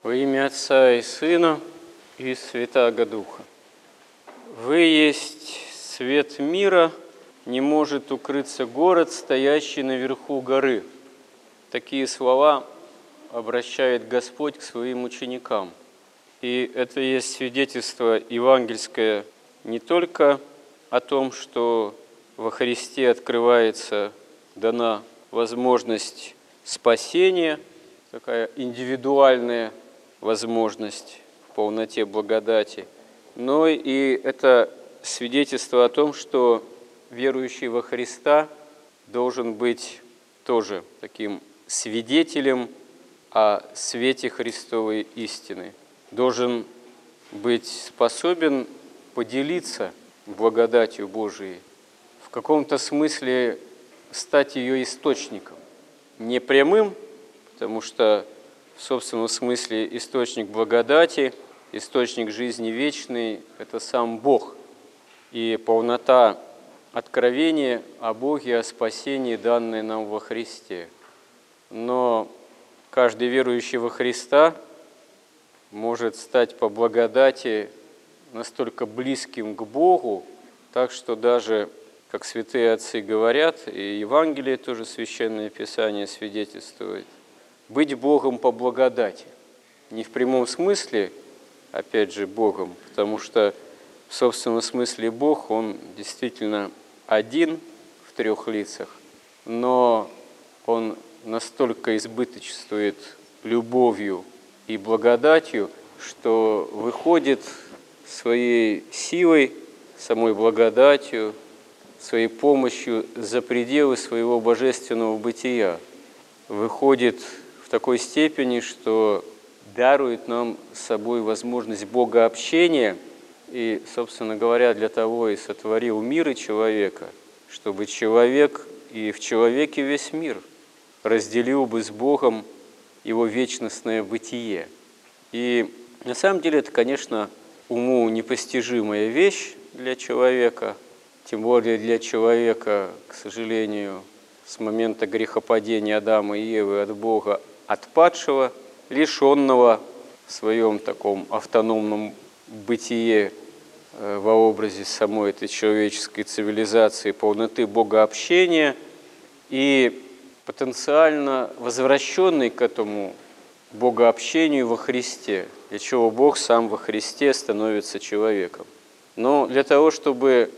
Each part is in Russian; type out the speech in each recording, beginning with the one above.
Во имя Отца и Сына и Святаго Духа. Вы есть свет мира, не может укрыться город, стоящий наверху горы. Такие слова обращает Господь к своим ученикам. И это есть свидетельство евангельское не только о том, что во Христе открывается, дана возможность спасения, такая индивидуальная возможность в полноте благодати, но и это свидетельство о том, что верующий во Христа должен быть тоже таким свидетелем о свете Христовой истины, должен быть способен поделиться благодатью Божией, в каком-то смысле стать ее источником, не прямым, потому что в собственном смысле источник благодати, источник жизни вечной – это сам Бог. И полнота откровения о Боге, о спасении, данное нам во Христе. Но каждый верующий во Христа может стать по благодати настолько близким к Богу, так что даже, как святые отцы говорят, и Евангелие тоже Священное Писание свидетельствует, быть Богом по благодати. Не в прямом смысле, опять же, Богом, потому что в собственном смысле Бог, Он действительно один в трех лицах, но Он настолько избыточествует любовью и благодатью, что выходит своей силой, самой благодатью, своей помощью за пределы своего божественного бытия, выходит в такой степени, что дарует нам с собой возможность богообщения и, собственно говоря, для того и сотворил мир и человека, чтобы человек и в человеке весь мир разделил бы с Богом его вечностное бытие. И на самом деле это, конечно, уму непостижимая вещь для человека, тем более для человека, к сожалению, с момента грехопадения Адама и Евы от Бога отпадшего, лишенного в своем таком автономном бытие во образе самой этой человеческой цивилизации, полноты богообщения и потенциально возвращенный к этому богообщению во Христе, для чего Бог сам во Христе становится человеком. Но для того, чтобы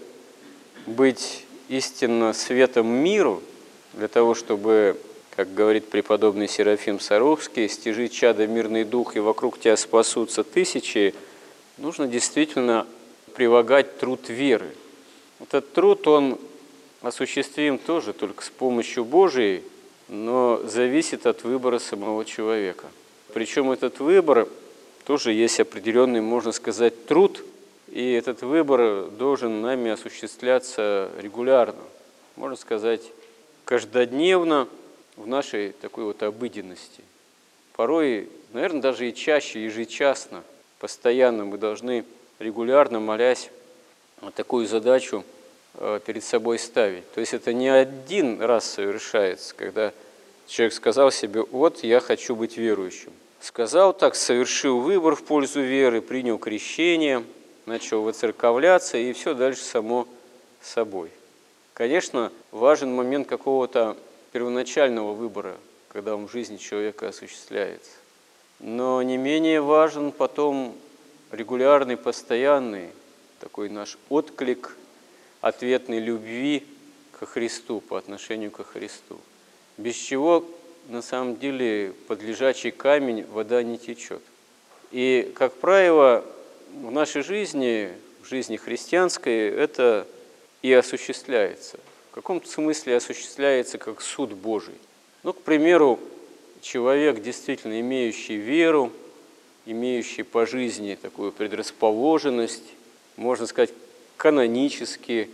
быть истинно светом миру, для того, чтобы, как говорит преподобный Серафим Саровский, стяжи чадо мирный дух, и вокруг тебя спасутся тысячи, нужно действительно прилагать труд веры. Этот труд, он осуществим тоже только с помощью Божией, но зависит от выбора самого человека. Причем этот выбор тоже есть определенный, можно сказать, труд, и этот выбор должен нами осуществляться регулярно, можно сказать, каждодневно в нашей такой вот обыденности. Порой, наверное, даже и чаще, ежечасно, постоянно мы должны регулярно, молясь, такую задачу перед собой ставить. То есть это не один раз совершается, когда человек сказал себе: вот я хочу быть верующим. Сказал так, совершил выбор в пользу веры, принял крещение, начал воцерковляться, и все дальше само собой. Конечно, важен момент какого-то первоначального выбора, когда он в жизни человека осуществляется. Но не менее важен потом регулярный, постоянный такой наш отклик ответной любви ко Христу, по отношению ко Христу. Без чего, на самом деле, под лежачий камень вода не течет. И, как правило, в нашей жизни, в жизни христианской, это и осуществляется. В каком-то смысле осуществляется как суд Божий. Ну, к примеру, человек, действительно имеющий веру, имеющий по жизни такую предрасположенность, можно сказать, канонически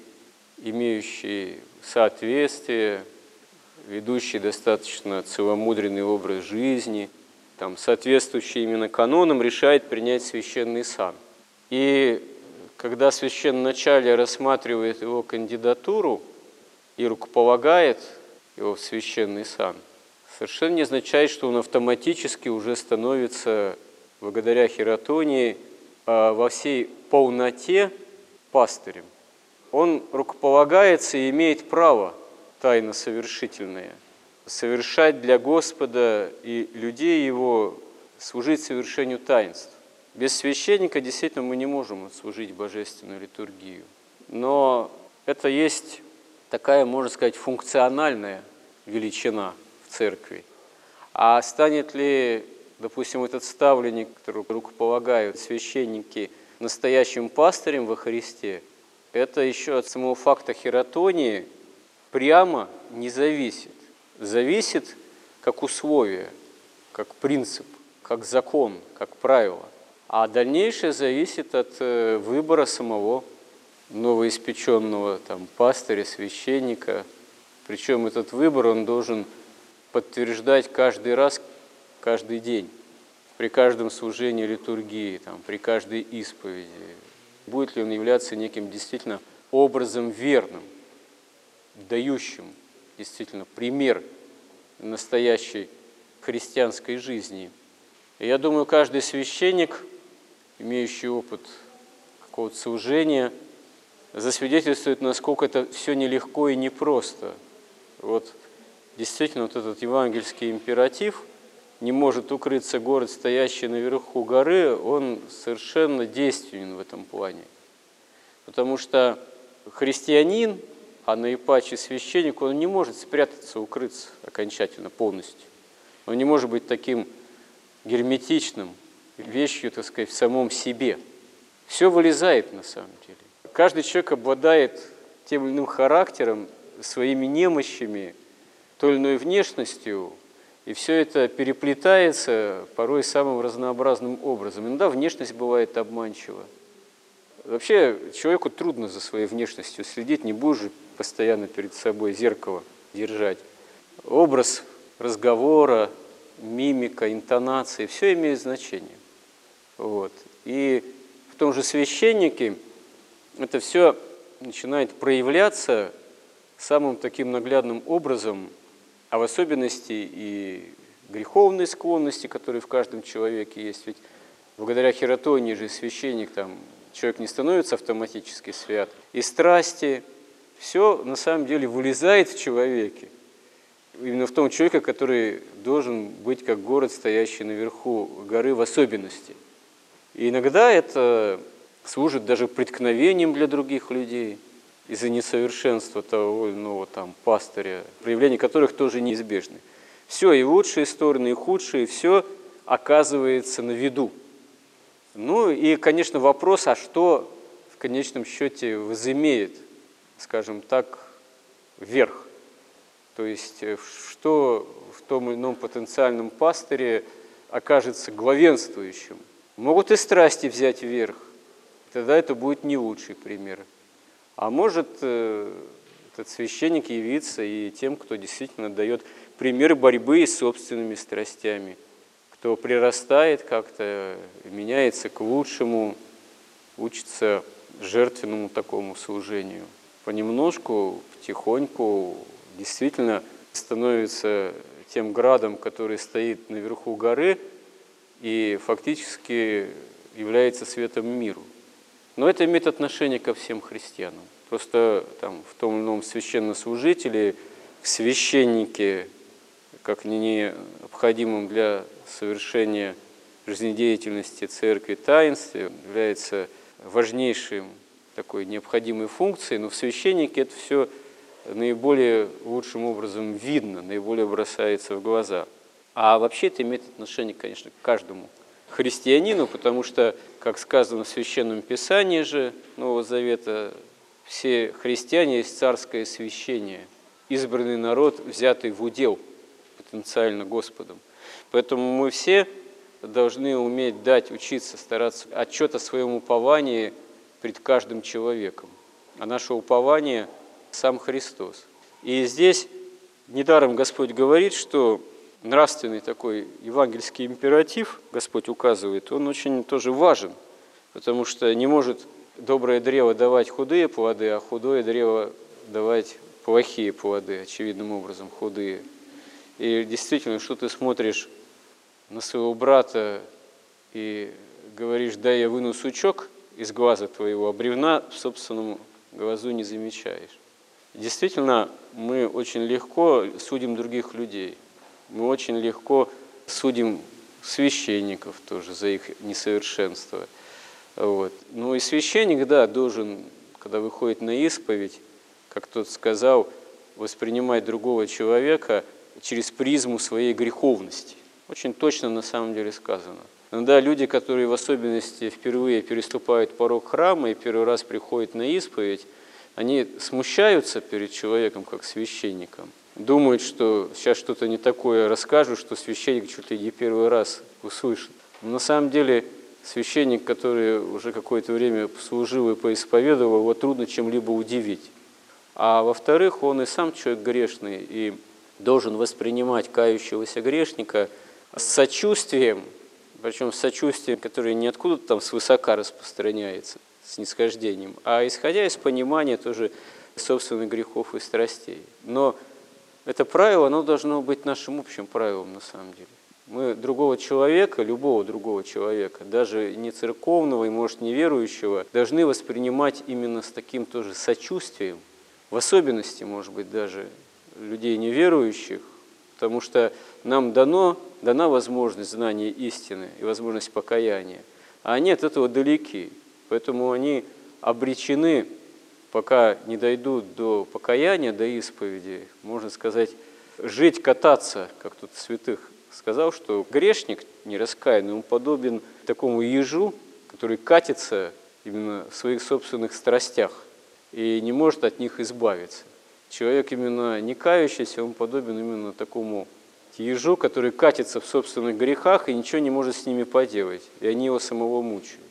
имеющий соответствие, ведущий достаточно целомудренный образ жизни, там, соответствующий именно канонам, решает принять священный сан. И когда священноначалие рассматривает его кандидатуру и рукополагает его в священный сан, совершенно не означает, что он автоматически уже становится благодаря хератонии во всей полноте пастырем. Он рукополагается и имеет право тайно совершительное совершать для Господа и людей Его, служить совершению таинств. Без священника действительно мы не можем отслужить божественную литургию. Но это есть такая, можно сказать, функциональная величина в церкви. А станет ли, допустим, этот ставленник, который рукополагают священники, настоящим пастырем во Христе, это еще от самого факта хератонии прямо не зависит. Зависит как условие, как принцип, как закон, как правило. А дальнейшее зависит от выбора самого новоиспеченного пастыря, священника. Причем этот выбор он должен подтверждать каждый раз, каждый день, при каждом служении литургии, при каждой исповеди. Будет ли он являться неким действительно образом верным, дающим действительно пример настоящей христианской жизни. И я думаю, каждый священник, имеющий опыт какого-то служения, засвидетельствует, насколько это все нелегко и непросто. Вот действительно вот этот евангельский императив «не может укрыться город, стоящий наверху горы», он совершенно действенен в этом плане. Потому что христианин, а наипаче священник, он не может спрятаться, укрыться окончательно, полностью. Он не может быть таким герметичным, вещью, так сказать, в самом себе. Все вылезает на самом деле. Каждый человек обладает тем или иным характером, своими немощами, той или иной внешностью, и все это переплетается порой самым разнообразным образом. Иногда внешность бывает обманчива. Вообще человеку трудно за своей внешностью следить, не будешь же постоянно перед собой зеркало держать. Образ разговора, мимика, интонации, все имеет значение. Вот. И в том же священнике это все начинает проявляться самым таким наглядным образом, а в особенности и греховные склонности, которые в каждом человеке есть. Ведь благодаря хератонии же священник, человек не становится автоматически свят. И страсти, все на самом деле вылезает в человеке. Именно в том человеке, который должен быть как город, стоящий наверху горы в особенности. И иногда это служит даже преткновением для других людей из-за несовершенства того или иного пастыря, проявления которых тоже неизбежны. Все, и лучшие стороны, и худшие, все оказывается на виду. Ну и, конечно, вопрос, а что в конечном счете возымеет, скажем так, верх? То есть, что в том или ином потенциальном пастыре окажется главенствующим? Могут и страсти взять верх, тогда это будет не лучший пример. А может этот священник явиться и тем, кто действительно дает пример борьбы с собственными страстями, кто прирастает как-то, меняется к лучшему, учится жертвенному такому служению. Понемножку, потихоньку действительно становится тем градом, который стоит наверху горы и фактически является светом миру. Но это имеет отношение ко всем христианам. Просто в том или ином священнослужителе, к священнике, как необходимым для совершения жизнедеятельности церкви таинстве, является важнейшим такой необходимой функцией, но в священнике это все наиболее лучшим образом видно, наиболее бросается в глаза. А вообще это имеет отношение, конечно, к каждому христианину, потому что, как сказано в Священном Писании же Нового Завета, все христиане есть царское священие, избранный народ, взятый в удел потенциально Господом. Поэтому мы все должны уметь учиться, стараться отчет о своем уповании пред каждым человеком. А наше упование – сам Христос. И здесь недаром Господь говорит, что нравственный такой евангельский императив, Господь указывает, он очень тоже важен, потому что не может доброе древо давать худые плоды, а худое древо давать плохие плоды, очевидным образом худые. И действительно, что ты смотришь на своего брата и говоришь: да, я выну сучок из глаза твоего, а бревна в собственном глазу не замечаешь. Действительно, мы очень легко судим других людей. Мы очень легко судим священников тоже за их несовершенство. Вот. Ну и священник, да, должен, когда выходит на исповедь, как тот сказал, воспринимать другого человека через призму своей греховности. Очень точно на самом деле сказано. Иногда люди, которые в особенности впервые переступают порог храма и первый раз приходят на исповедь, они смущаются перед человеком, как священником. Думают, что сейчас что-то не такое расскажут, что священник чуть ли не первый раз услышит. Но на самом деле священник, который уже какое-то время служил и поисповедовал, его трудно чем-либо удивить. А во-вторых, он и сам человек грешный и должен воспринимать кающегося грешника с сочувствием, причем с сочувствием, которое не откуда-то там свысока распространяется, с снисхождением, а исходя из понимания тоже собственных грехов и страстей. Но это правило, оно должно быть нашим общим правилом на самом деле. Мы другого человека, любого другого человека, даже не церковного и, может, неверующего, должны воспринимать именно с таким тоже сочувствием, в особенности, может быть, даже людей неверующих, потому что нам дана возможность знания истины и возможность покаяния, а они от этого далеки. Поэтому они обречены, пока не дойдут до покаяния, до исповеди, можно сказать, жить, кататься, как тут святых сказал, что грешник нераскаянный, он подобен такому ежу, который катится именно в своих собственных страстях и не может от них избавиться. Человек именно не кающийся, он подобен именно такому ежу, который катится в собственных грехах и ничего не может с ними поделать, и они его самого мучают.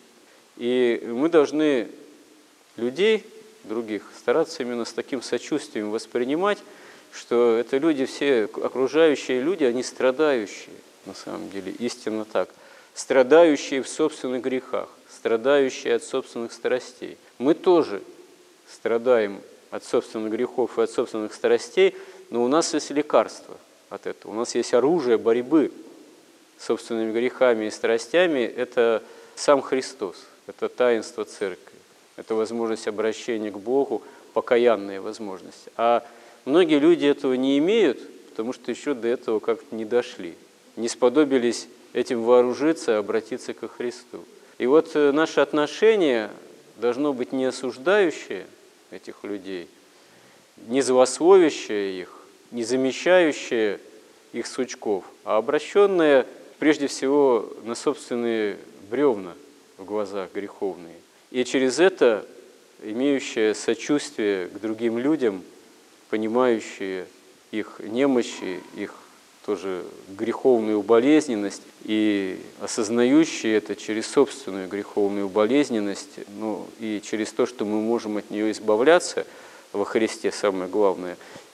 И мы должны людей других стараться именно с таким сочувствием воспринимать, что это люди, все окружающие люди, они страдающие, на самом деле, истинно так, страдающие в собственных грехах, страдающие от собственных страстей. Мы тоже страдаем от собственных грехов и от собственных страстей, но у нас есть лекарство от этого, у нас есть оружие борьбы с собственными грехами и страстями, это сам Христос, это таинство Церкви, это возможность обращения к Богу, покаянная возможность. А многие люди этого не имеют, потому что еще до этого как-то не дошли, не сподобились этим вооружиться, обратиться ко Христу. И вот наше отношение должно быть не осуждающее этих людей, не злословящее их, не замещающее их сучков, а обращенное прежде всего на собственные бревна в глазах греховные. И через это имеющее сочувствие к другим людям, понимающие их немощи, их тоже греховную болезненность и осознающие это через собственную греховную болезненность, ну и через то, что мы можем от нее избавляться во Христе, самое главное,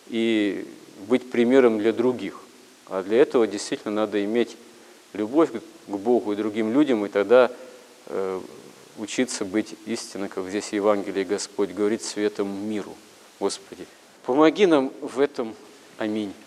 и быть примером для других. А для этого действительно надо иметь любовь к Богу и другим людям, и тогда учиться быть истинно, как здесь в Евангелии Господь говорит, светом миру. Господи, помоги нам в этом. Аминь.